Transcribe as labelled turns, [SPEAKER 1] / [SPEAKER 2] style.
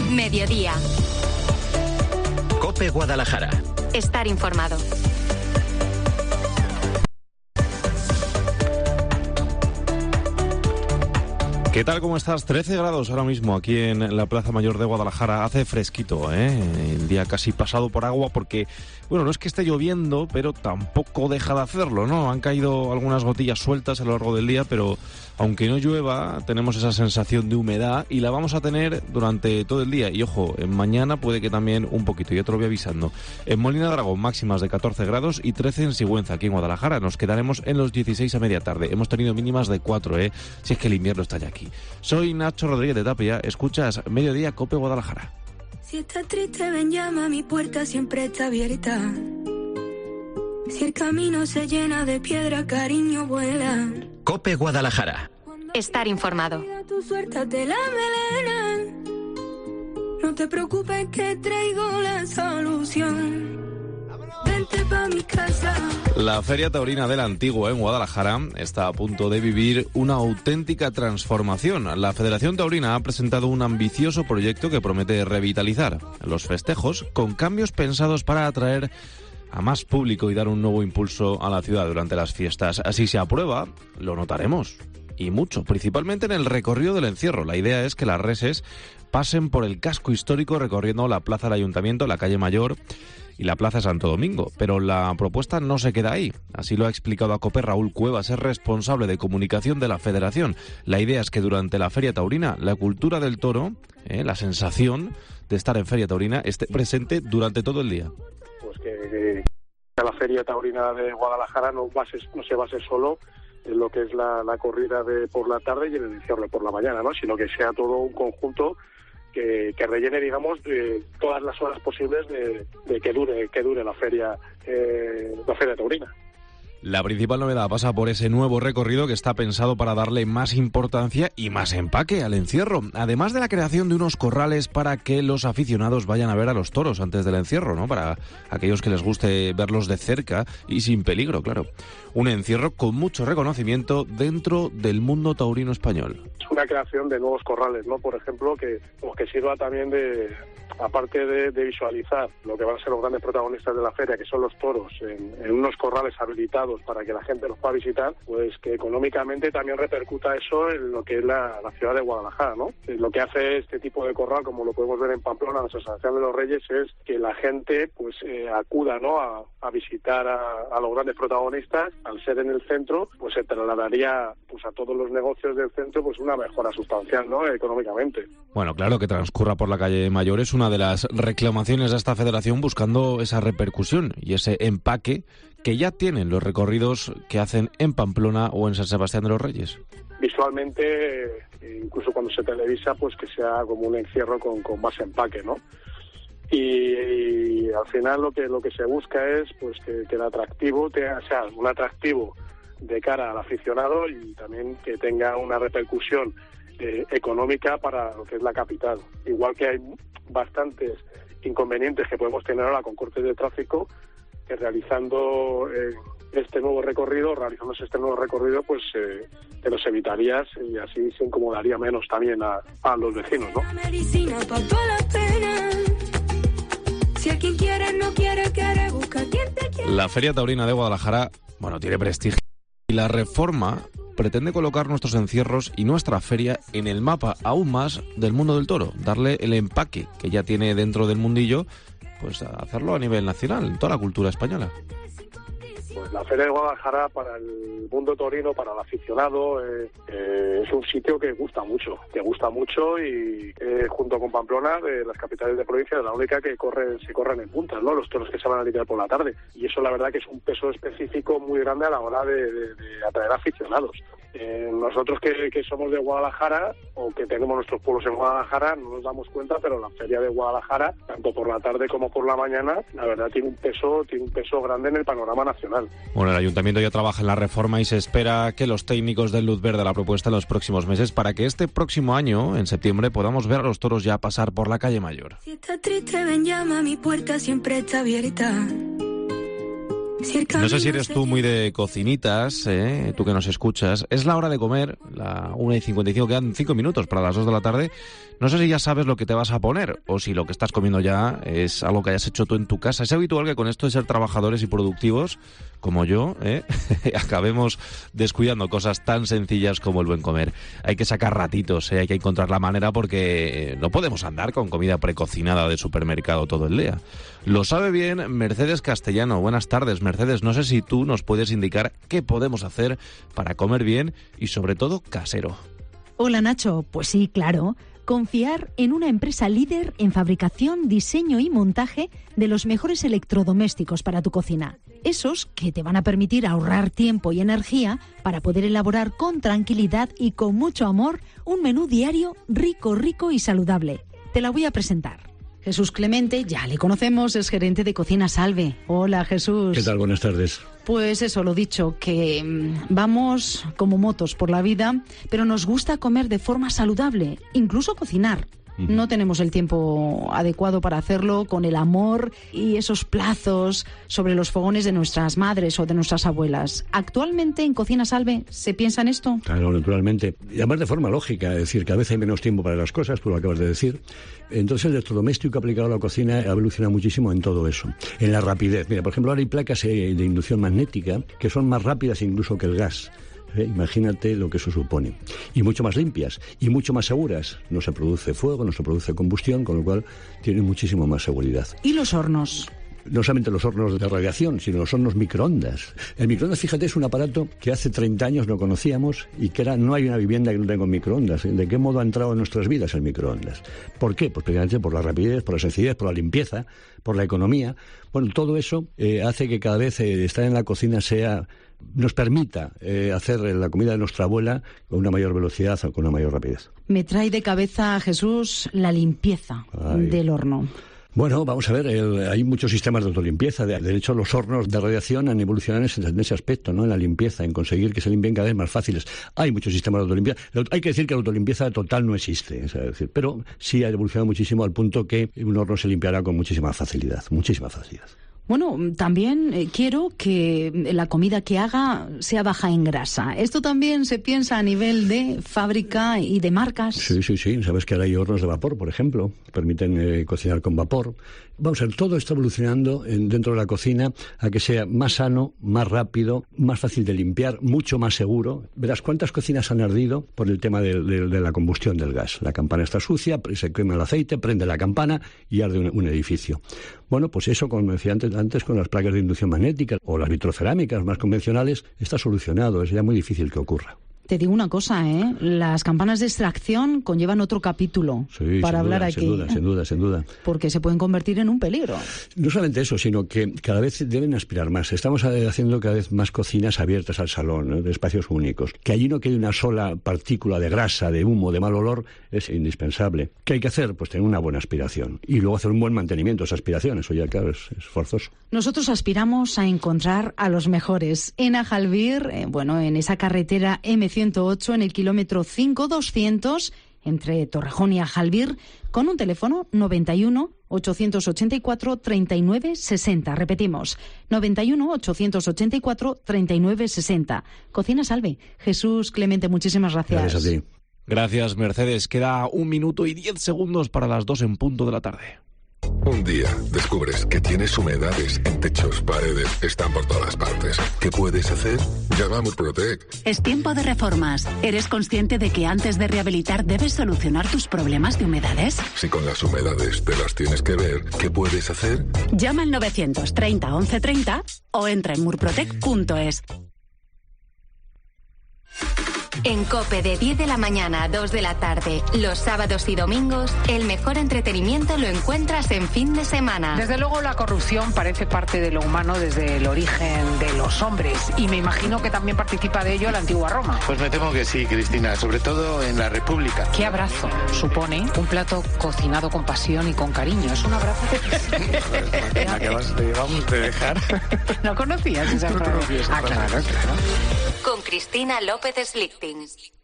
[SPEAKER 1] Mediodía.
[SPEAKER 2] COPE Guadalajara.
[SPEAKER 1] Estar informado.
[SPEAKER 3] ¿Qué tal? ¿Cómo estás? 13 grados ahora mismo aquí en la Plaza Mayor de Guadalajara. Hace fresquito, el día casi pasado por agua porque, bueno, no es que esté lloviendo, pero tampoco deja de hacerlo, ¿no? Han caído algunas gotillas sueltas a lo largo del día, pero aunque no llueva, tenemos esa sensación de humedad y la vamos a tener durante todo el día. Y ojo, mañana puede que también un poquito, ya te lo voy avisando. En Molina de Aragón, máximas de 14 grados y 13 en Sigüenza, aquí en Guadalajara. Nos quedaremos en los 16 a media tarde. Hemos tenido mínimas de 4, si es que el invierno está ya aquí. Soy Nacho Rodríguez de Tapia, escuchas Mediodía COPE Guadalajara.
[SPEAKER 4] Si estás triste, ven, llama, mi puerta siempre está abierta. Si el camino se llena de piedra, cariño, vuela.
[SPEAKER 2] COPE Guadalajara.
[SPEAKER 1] Estar informado.
[SPEAKER 4] Tu suerte de la melena. No te preocupes que traigo la solución. Vente pa' mi casa.
[SPEAKER 3] La Feria Taurina de la Antigua en Guadalajara está a punto de vivir una auténtica transformación. La Federación Taurina ha presentado un ambicioso proyecto que promete revitalizar los festejos con cambios pensados para atraer a más público y dar un nuevo impulso a la ciudad durante las fiestas. Si se aprueba, lo notaremos. Y mucho, principalmente en el recorrido del encierro. La idea es que las reses pasen por el casco histórico recorriendo la Plaza del Ayuntamiento, la Calle Mayor y la Plaza Santo Domingo. Pero la propuesta no se queda ahí. Así lo ha explicado a COPE Raúl Cuevas, es responsable de comunicación de la Federación. La idea es que durante la Feria Taurina, la cultura del toro, la sensación de estar en Feria Taurina, esté presente durante todo el día.
[SPEAKER 5] Pues que la Feria Taurina de Guadalajara no se base solo en lo que es la corrida de por la tarde y en el encierro por la mañana, ¿no? Sino que sea todo un conjunto que rellene, digamos, de todas las horas posibles de que dure la feria taurina.
[SPEAKER 3] La principal novedad pasa por ese nuevo recorrido que está pensado para darle más importancia y más empaque al encierro, además de la creación de unos corrales para que los aficionados vayan a ver a los toros antes del encierro, ¿no? Para aquellos que les guste verlos de cerca y sin peligro, claro. Un encierro con mucho reconocimiento dentro del mundo taurino español.
[SPEAKER 5] Es una creación de nuevos corrales, ¿no? Por ejemplo, que sirva también aparte de visualizar lo que van a ser los grandes protagonistas de la feria, que son los toros, en unos corrales habilitados para que la gente los pueda visitar, pues que económicamente también repercuta eso en lo que es la ciudad de Guadalajara, ¿no? Lo que hace este tipo de corral, como lo podemos ver en Pamplona, nuestra Asociación de los Reyes, es que la gente pues acuda, ¿no? a visitar a los grandes protagonistas. Al ser en el centro, pues se trasladaría pues a todos los negocios del centro pues una mejora sustancial, ¿no? Económicamente.
[SPEAKER 3] Bueno, claro, que transcurra por la Calle Mayor es una de las reclamaciones de esta federación, buscando esa repercusión y ese empaque que ya tienen los recorridos que hacen en Pamplona o en San Sebastián de los Reyes.
[SPEAKER 5] Visualmente, incluso cuando se televisa, pues que sea como un encierro con más empaque, ¿no? Y al final lo que se busca es pues que el atractivo sea un atractivo de cara al aficionado y también que tenga una repercusión económica para lo que es la capital. Igual que hay bastantes inconvenientes que podemos tener ahora con cortes de tráfico, que realizándose este nuevo recorrido, pues te los evitarías y así se incomodaría menos también a los vecinos, ¿no?
[SPEAKER 3] La Feria Taurina de Guadalajara, bueno, tiene prestigio y la reforma pretende colocar nuestros encierros y nuestra feria en el mapa aún más del mundo del toro, darle el empaque que ya tiene dentro del mundillo, pues hacerlo a nivel nacional, en toda la cultura española.
[SPEAKER 5] Pues la Feria de Guadalajara para el mundo taurino, para el aficionado, es un sitio que gusta mucho y junto con Pamplona, de las capitales de provincia, es la única que se corren en puntas, ¿no? Los toros que se van a lidiar por la tarde. Y eso la verdad que es un peso específico muy grande a la hora de atraer aficionados. Nosotros que somos de Guadalajara o que tenemos nuestros pueblos en Guadalajara no nos damos cuenta, pero la Feria de Guadalajara, tanto por la tarde como por la mañana, la verdad tiene un peso grande en el panorama nacional.
[SPEAKER 3] Bueno, el Ayuntamiento ya trabaja en la reforma y se espera que los técnicos den luz verde a la propuesta en los próximos meses para que este próximo año, en septiembre, podamos ver a los toros ya pasar por la Calle Mayor.
[SPEAKER 4] Si estás triste, ven, llama, mi puerta siempre está abierta.
[SPEAKER 3] No sé si eres tú muy de cocinitas, tú que nos escuchas. Es la hora de comer, la 1:55, quedan 5 minutos para las 2 de la tarde. No sé si ya sabes lo que te vas a poner o si lo que estás comiendo ya es algo que hayas hecho tú en tu casa. Es habitual que con esto de ser trabajadores y productivos, como yo, acabemos descuidando cosas tan sencillas como el buen comer. Hay que sacar ratitos, hay que encontrar la manera porque no podemos andar con comida precocinada de supermercado todo el día. Lo sabe bien Mercedes Castellano. Buenas tardes, Mercedes. No sé si tú nos puedes indicar qué podemos hacer para comer bien y sobre todo casero.
[SPEAKER 6] Hola Nacho, pues sí, claro. Confiar en una empresa líder en fabricación, diseño y montaje de los mejores electrodomésticos para tu cocina. Esos que te van a permitir ahorrar tiempo y energía para poder elaborar con tranquilidad y con mucho amor un menú diario rico y saludable. Te la voy a presentar. Jesús Clemente, ya le conocemos, es gerente de Cocina Salve. Hola Jesús.
[SPEAKER 7] ¿Qué tal? Buenas tardes.
[SPEAKER 6] Pues eso, lo dicho, que vamos como motos por la vida, pero nos gusta comer de forma saludable, incluso cocinar. No tenemos el tiempo adecuado para hacerlo con el amor y esos plazos sobre los fogones de nuestras madres o de nuestras abuelas. ¿Actualmente en Cocina Salve se piensa en esto?
[SPEAKER 7] Claro, naturalmente. Y además de forma lógica, es decir, que a veces hay menos tiempo para las cosas, tú lo acabas de decir. Entonces el electrodoméstico aplicado a la cocina ha evolucionado muchísimo en todo eso. En la rapidez. Mira, por ejemplo, ahora hay placas de inducción magnética que son más rápidas incluso que el gas. Imagínate lo que eso supone. Y mucho más limpias y mucho más seguras. No se produce fuego, no se produce combustión, con lo cual tienen muchísimo más seguridad.
[SPEAKER 6] ¿Y los hornos?
[SPEAKER 7] No solamente los hornos de radiación, sino los hornos microondas. El microondas, fíjate, es un aparato que hace 30 años no conocíamos y que no hay una vivienda que no tenga microondas. ¿De qué modo ha entrado en nuestras vidas el microondas? ¿Por qué? Pues precisamente por la rapidez, por la sencillez, por la limpieza, por la economía. Bueno, todo eso hace que cada vez estar en la cocina nos permita hacer la comida de nuestra abuela con una mayor velocidad o con una mayor rapidez.
[SPEAKER 6] Me trae de cabeza, Jesús, la limpieza del horno.
[SPEAKER 7] Bueno, vamos a ver, hay muchos sistemas de autolimpieza. De hecho, los hornos de radiación han evolucionado en ese aspecto, ¿no? En la limpieza, en conseguir que se limpien cada vez más fáciles. Hay muchos sistemas de autolimpieza. Hay que decir que la autolimpieza total no existe, pero sí ha evolucionado muchísimo al punto que un horno se limpiará con muchísima facilidad.
[SPEAKER 6] Bueno, también quiero que la comida que haga sea baja en grasa. Esto también se piensa a nivel de fábrica y de marcas.
[SPEAKER 7] Sí. Sabes que ahora hay hornos de vapor, por ejemplo, que permiten cocinar con vapor. Vamos a ver, todo está evolucionando dentro de la cocina a que sea más sano, más rápido, más fácil de limpiar, mucho más seguro. Verás cuántas cocinas han ardido por el tema de la combustión del gas. La campana está sucia, se quema el aceite, prende la campana y arde un edificio. Bueno, pues eso, como decía antes, con las placas de inducción magnética o las vitrocerámicas más convencionales, está solucionado. Es ya muy difícil que ocurra.
[SPEAKER 6] Te digo una cosa, las campanas de extracción conllevan otro capítulo para hablar aquí.
[SPEAKER 7] Sin duda.
[SPEAKER 6] Porque se pueden convertir en un peligro.
[SPEAKER 7] No solamente eso, sino que cada vez deben aspirar más. Estamos haciendo cada vez más cocinas abiertas al salón, ¿no? De espacios únicos. Que allí no quede una sola partícula de grasa, de humo, de mal olor, es indispensable. ¿Qué hay que hacer? Pues tener una buena aspiración. Y luego hacer un buen mantenimiento de esa aspiración. Eso ya, claro, es forzoso.
[SPEAKER 6] Nosotros aspiramos a encontrar a los mejores. En Ajalbir, en esa carretera M108, en el kilómetro 5200, entre Torrejón y Ajalbir, con un teléfono 91 884 39 60. Repetimos, 91 884 39 60. Cocina Salve. Jesús Clemente, muchísimas gracias.
[SPEAKER 7] Gracias a ti.
[SPEAKER 3] Gracias, Mercedes. Queda 1 minuto y 10 segundos para las 2 en punto de la tarde.
[SPEAKER 8] Un día descubres que tienes humedades en techos, paredes, están por todas partes. ¿Qué puedes hacer? Llama a Murprotec.
[SPEAKER 9] Es tiempo de reformas. ¿Eres consciente de que antes de rehabilitar debes solucionar tus problemas de humedades?
[SPEAKER 8] Si con las humedades te las tienes que ver, ¿qué puedes hacer?
[SPEAKER 9] Llama al 930 1130 o entra en murprotec.es.
[SPEAKER 1] En COPE, de 10 de la mañana a 2 de la tarde, los sábados y domingos, el mejor entretenimiento lo encuentras en fin de semana.
[SPEAKER 10] Desde luego la corrupción parece parte de lo humano desde el origen de los hombres, y me imagino que también participa de ello la antigua Roma.
[SPEAKER 11] Pues me temo que sí, Cristina, sobre todo en la República.
[SPEAKER 10] ¿Qué abrazo supone un plato cocinado con pasión y con cariño? Es un abrazo
[SPEAKER 11] Me acabas de dejar.
[SPEAKER 10] ¿No conocías esa frase?
[SPEAKER 11] Claro.
[SPEAKER 1] Con Cristina López Slichting.